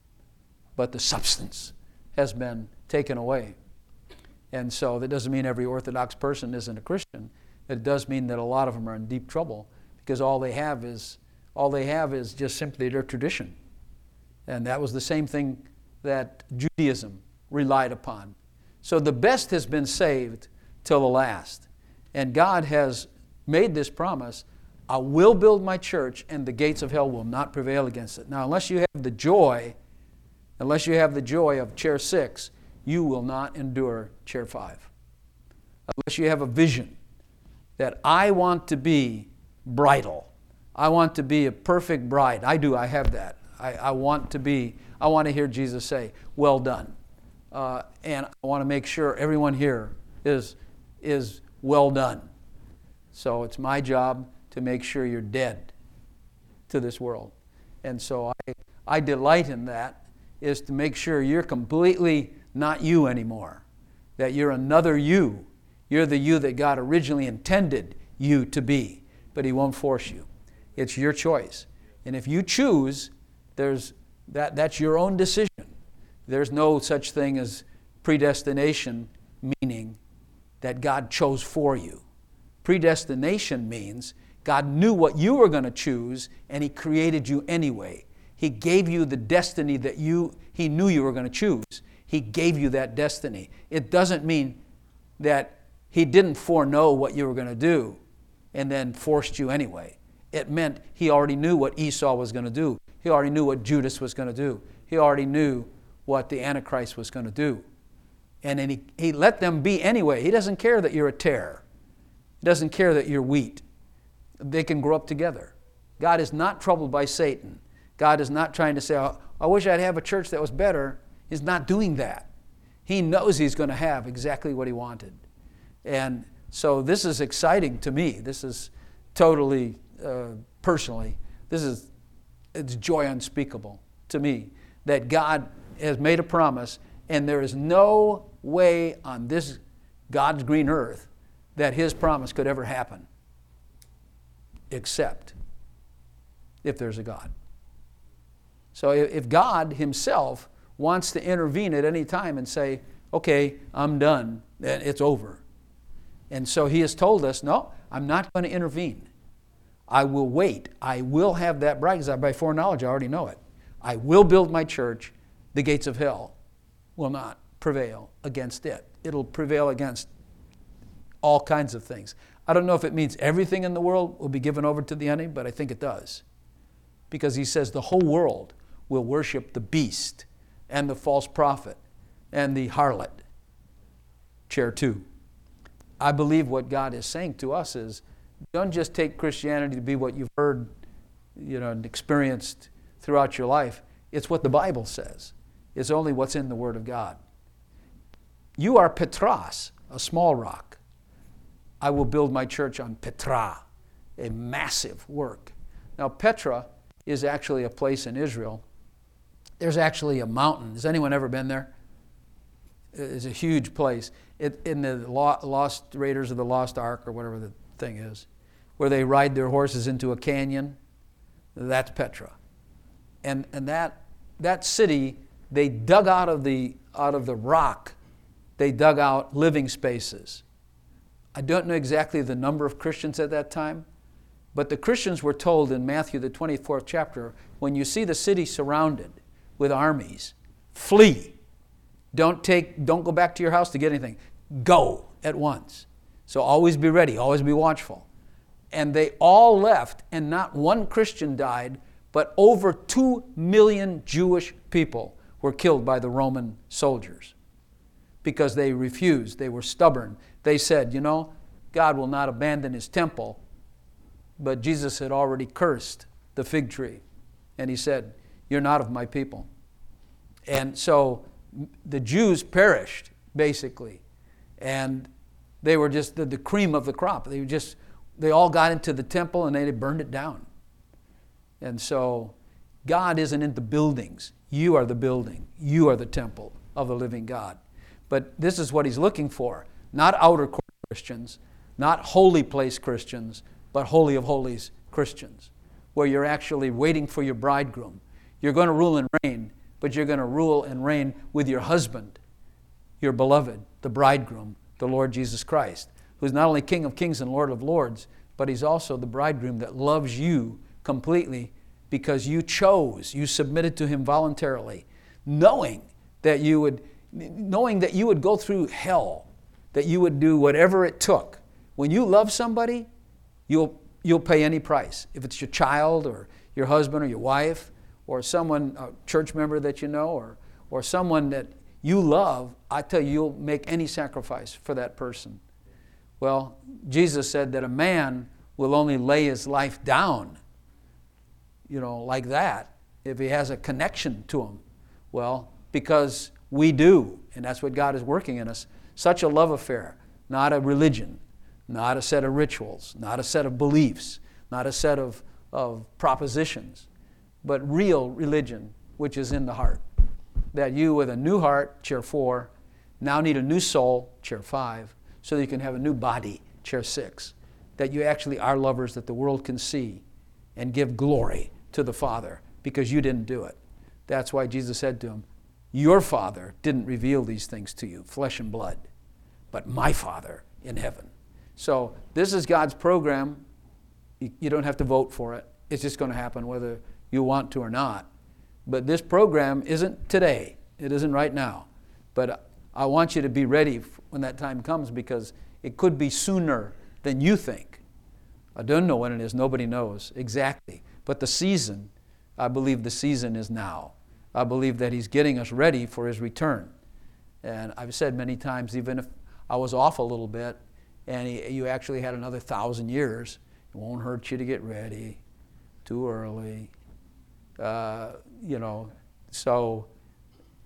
but the substance has been taken away. And so that doesn't mean every Orthodox person isn't a Christian. It does mean that a lot of them are in deep trouble, because all they have is all they have is just simply their tradition. And that was the same thing that Judaism relied upon. So the best has been saved till the last. And God has made this promise, I will build my church and the gates of hell will not prevail against it. Now, unless you have the joy, unless you have the joy of chair six, you will not endure chair five. Unless you have a vision that I want to be bridal. I want to be a perfect bride. I do, I have that. I, I want to be, I want to hear Jesus say, well done. Uh, and I want to make sure everyone here is, is well done. So it's my job to make sure you're dead to this world. And so I, I delight in that, is to make sure you're completely not you anymore, that you're another you. You're the you that God originally intended you to be, but He won't force you. It's your choice. And if you choose, there's that, that's your own decision. There's no such thing as predestination, meaning that God chose for you. Predestination means God knew what you were going to choose, and He created you anyway. He gave you the destiny that you He knew you were going to choose. He gave you that destiny. It doesn't mean that He didn't foreknow what you were going to do and then forced you anyway. It meant He already knew what Esau was going to do. He already knew what Judas was going to do. He already knew what the Antichrist was going to do. And then he, he let them be anyway. He doesn't care that you're a tare. He doesn't care that you're wheat. They can grow up together. God is not troubled by Satan. God is not trying to say, oh, I wish I'd have a church that was better. He's not doing that. He knows he's going to have exactly what he wanted. And so this is exciting to me. This is totally, uh, personally, this is, it's joy unspeakable to me that God has made a promise, and there is no way on this God's green earth that his promise could ever happen except if there's a God. So if God himself wants to intervene at any time and say, okay, I'm done, then it's over. And so he has told us, no, I'm not going to intervene. I will wait. I will have that bride, because by foreknowledge I already know it. I will build my church. The gates of hell will not prevail against it. It'll prevail against all kinds of things. I don't know if it means everything in the world will be given over to the enemy, but I think it does. Because he says the whole world will worship the beast and the false prophet and the harlot. Chair two. I believe what God is saying to us is, don't just take Christianity to be what you've heard, you know, and experienced throughout your life. It's what the Bible says. It's only what's in the Word of God. You are Petros, a small rock. I will build my church on Petra, a massive work. Now, Petra is actually a place in Israel. There's actually a mountain. Has anyone ever been there? It's a huge place. It, in the Lost Raiders of the Lost Ark, or whatever the thing is, where they ride their horses into a canyon, that's Petra. And and that that city, they dug out of the out of the rock, they dug out living spaces. I don't know exactly the number of Christians at that time, but the Christians were told in Matthew, the twenty-fourth chapter, when you see the city surrounded with armies, flee. Don't take, don't go back to your house to get anything. Go at once. So always be ready, always be watchful. And they all left, and not one Christian died, but over two million Jewish people were killed by the Roman soldiers because they refused. They were stubborn. They said, you know, God will not abandon his temple, but Jesus had already cursed the fig tree. And he said, you're not of my people. And so the Jews perished, basically. And they were just the, the cream of the crop. They were just, they all got into the temple and they burned it down. And so God isn't into buildings. You are the building. You are the temple of the living God. But this is what he's looking for. Not outer court Christians, not holy place Christians, but holy of holies Christians, where you're actually waiting for your bridegroom. You're going to rule and reign, but you're going to rule and reign with your husband, your beloved, the bridegroom, the Lord Jesus Christ, who's not only King of kings and Lord of lords, but he's also the bridegroom that loves you completely because you chose, you submitted to him voluntarily, knowing that you would, knowing that you would go through hell, that you would do whatever it took. When you love somebody, you'll you'll pay any price. If it's your child or your husband or your wife or someone, a church member that you know, or or someone that you love, I tell you, you'll make any sacrifice for that person. Well, Jesus said that a man will only lay his life down, you know, like that, if he has a connection to him. Well, because we do, and that's what God is working in us, such a love affair, not a religion, not a set of rituals, not a set of beliefs, not a set of, of propositions, but real religion, which is in the heart. That you with a new heart, chair four, now need a new soul, chair five, so that you can have a new body, chair six. That you actually are lovers that the world can see and give glory to the Father because you didn't do it. That's why Jesus said to him, your Father didn't reveal these things to you, flesh and blood, but my Father in heaven. So this is God's program. You don't have to vote for it. It's just going to happen whether you want to or not. But this program isn't today. It isn't right now. But I want you to be ready when that time comes because it could be sooner than you think. I don't know when it is. Nobody knows exactly. But the season, I believe the season is now. I believe that he's getting us ready for his return. And I've said many times, even if I was off a little bit and he, you actually had another thousand years, it won't hurt you to get ready too early. Uh, you know, so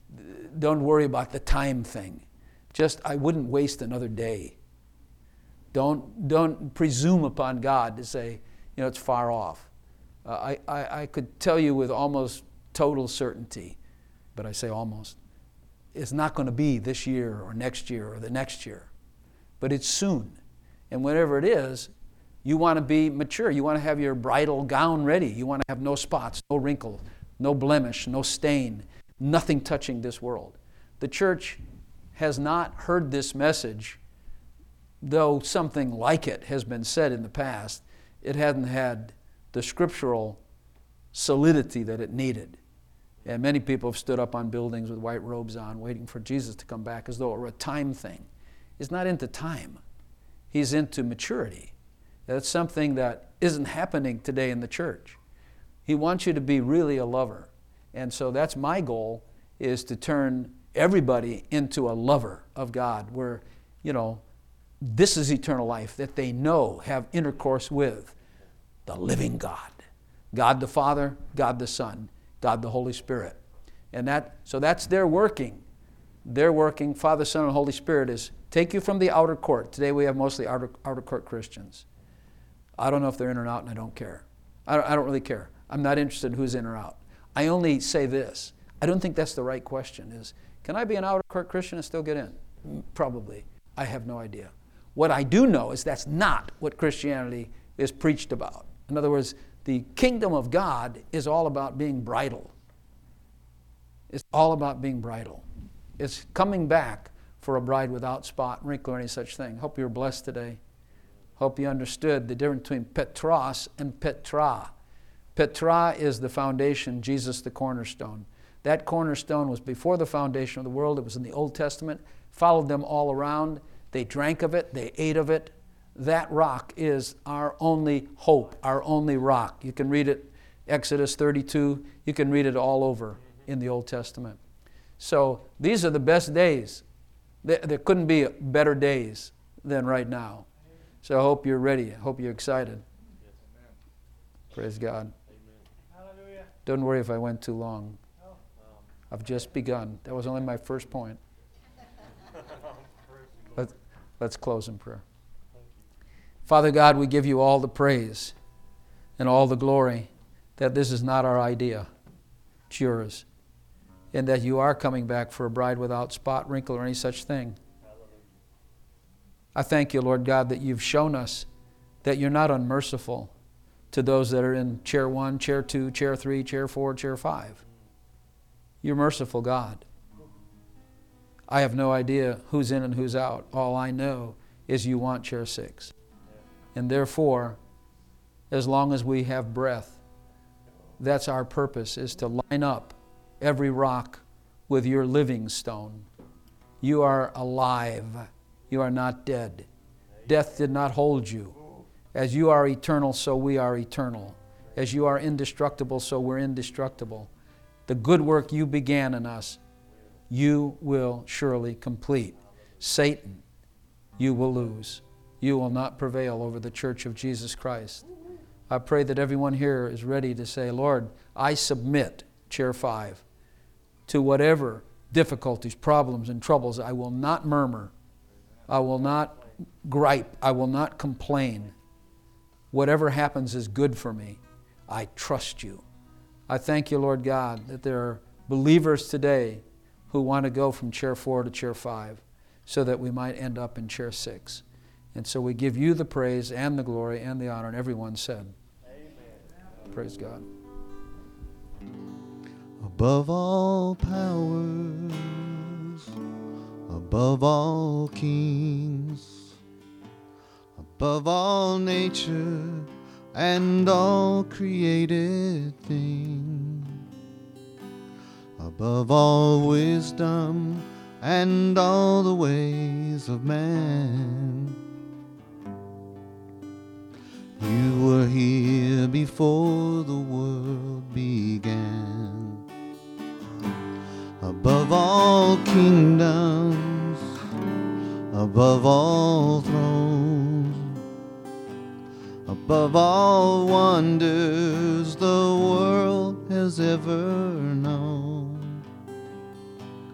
don't worry about the time thing. Just, I wouldn't waste another day. Don't, don't presume upon God to say, you know, it's far off. Uh, I, I, I could tell you with almost total certainty, but I say almost, it's not going to be this year or next year or the next year. But it's soon. And whenever it is, you want to be mature. You want to have your bridal gown ready. You want to have no spots, no wrinkle, no blemish, no stain, nothing touching this world. The church has not heard this message, though something like it has been said in the past. It hadn't had the scriptural solidity that it needed. And many people have stood up on buildings with white robes on, waiting for Jesus to come back as though it were a time thing. He's not into time. He's into maturity. That's something that isn't happening today in the church. He wants you to be really a lover. And so that's my goal, is to turn everybody into a lover of God, where, you know, this is eternal life, that they know, have intercourse with the living God. God the Father, God the Son, God the Holy Spirit. And that, so that's their working. Their working, Father, Son, and Holy Spirit, is take you from the outer court. Today we have mostly outer, outer court Christians. I don't know if they're in or out, and I don't care. I don't, I don't really care. I'm not interested in who's in or out. I only say this. I don't think that's the right question. Is, can I be an outer court Christian and still get in? Probably. I have no idea. What I do know is that's not what Christianity is preached about. In other words, the kingdom of God is all about being bridal. It's all about being bridal. It's coming back for a bride without spot, wrinkle, or any such thing. Hope you're blessed today. Hope you understood the difference between Petros and Petra. Petra is the foundation, Jesus the cornerstone. That cornerstone was before the foundation of the world. It was in the Old Testament. Followed them all around. They drank of it. They ate of it. That rock is our only hope, our only rock. You can read it, Exodus thirty-two. You can read it all over in the Old Testament. So these are the best days. There, there couldn't be better days than right now. So I hope you're ready. I hope you're excited. Yes, amen. Praise God. Amen. Hallelujah. Don't worry if I went too long. No. I've just begun. That was only my first point. Let's, let's close in prayer. Father God, we give you all the praise and all the glory that this is not our idea. It's yours. And that you are coming back for a bride without spot, wrinkle, or any such thing. I thank you, Lord God, that you've shown us that you're not unmerciful to those that are in chair one, chair two, chair three, chair four, chair five. You're merciful, God. I have no idea who's in and who's out. All I know is you want chair six. And therefore, as long as we have breath, that's our purpose, is to line up every rock with your living stone. You are alive. You are not dead. Death did not hold you. As you are eternal, so we are eternal. As you are indestructible, so we're indestructible. The good work you began in us, you will surely complete. Satan, you will lose. You will not prevail over the church of Jesus Christ. I pray that everyone here is ready to say, Lord, I submit, chair five, to whatever difficulties, problems, and troubles. I will not murmur. I will not gripe. I will not complain. Whatever happens is good for me. I trust you. I thank you, Lord God, that there are believers today who want to go from chair four to chair five so that we might end up in chair six. And so we give you the praise and the glory and the honor. And everyone said, Amen. Praise God. Above all powers, above all kings, above all nature and all created things, above all wisdom and all the ways of man, you were here before the world began. Above all kingdoms, above all thrones, above all wonders the world has ever known,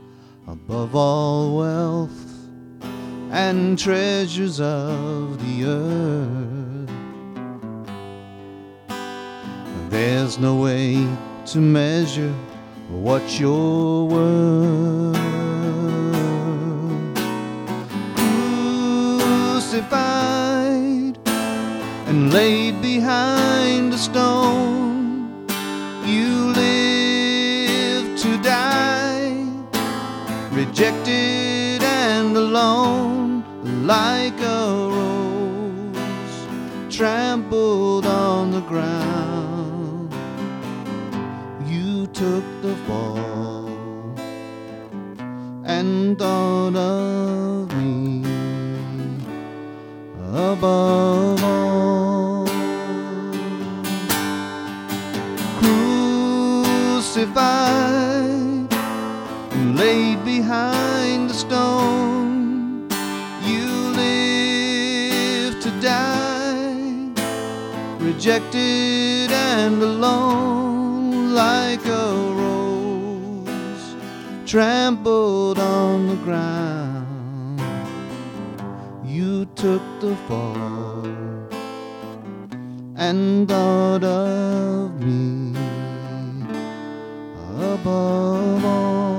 above all wealth and treasures of the earth. There's no way to measure what you're worth. Crucified and laid behind a stone, you live to die, rejected and alone, like a rose trampled on the ground. You took the fall and thought of me above all. Crucified and laid behind the stone, you live to die, rejected and alone, like a rose trampled on the ground. You took the fall and thought of me above all.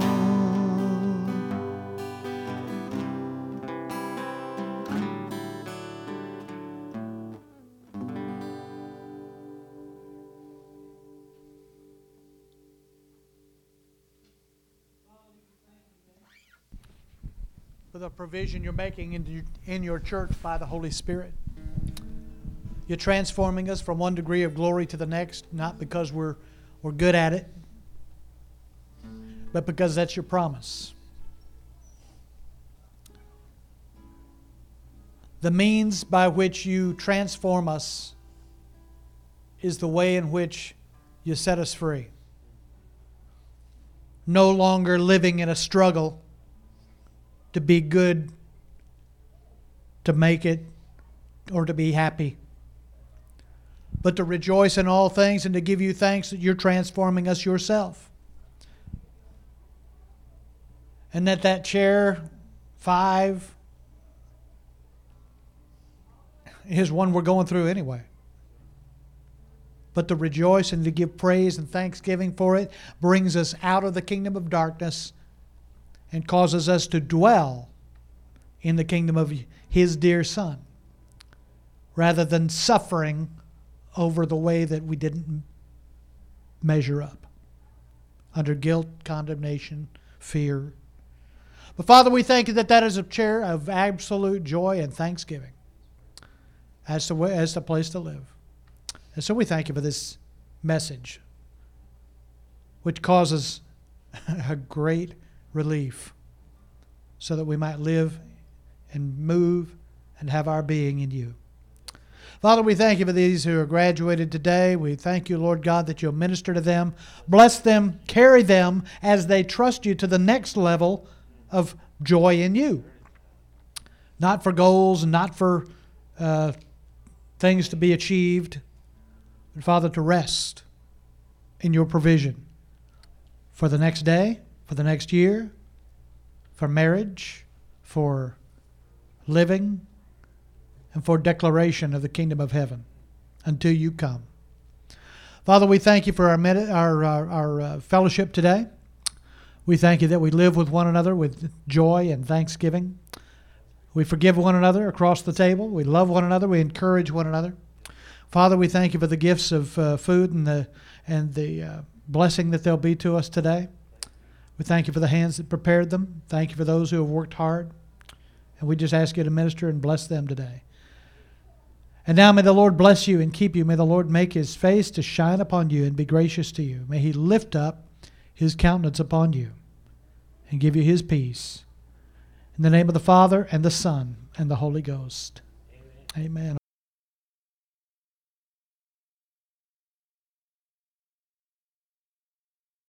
For the provision you're making in your, in your church by the Holy Spirit. You're transforming us from one degree of glory to the next, not because we're, we're good at it, but because that's your promise. The means by which you transform us is the way in which you set us free. No longer living in a struggle to be good, to make it, or to be happy, but to rejoice in all things and to give you thanks that you're transforming us yourself. And that that chair five is one we're going through anyway. But to rejoice and to give praise and thanksgiving for it brings us out of the kingdom of darkness and causes us to dwell in the kingdom of His dear Son, rather than suffering over the way that we didn't measure up, under guilt, condemnation, fear. But Father, we thank you that that is a chair of absolute joy and thanksgiving as the, as the place to live. And so we thank you for this message, which causes a great relief, so that we might live and move and have our being in you. Father, we thank you for these who are graduated today. We thank you, Lord God, that you'll minister to them. Bless them, carry them as they trust you to the next level of joy in you. Not for goals and not for uh, things to be achieved, but Father, to rest in your provision for the next day, for the next year, for marriage, for living, and for declaration of the kingdom of heaven until you come. Father, we thank you for our our, our, our uh, fellowship today. We thank you that we live with one another with joy and thanksgiving. We forgive one another across the table. We love one another. We encourage one another. Father, we thank you for the gifts of uh, food and the and the uh, blessing that they'll be to us today. We thank you for the hands that prepared them. Thank you for those who have worked hard. And we just ask you to minister and bless them today. And now may the Lord bless you and keep you. May the Lord make His face to shine upon you and be gracious to you. May He lift up His countenance upon you and give you His peace. In the name of the Father, and the Son, and the Holy Ghost. Amen. Amen.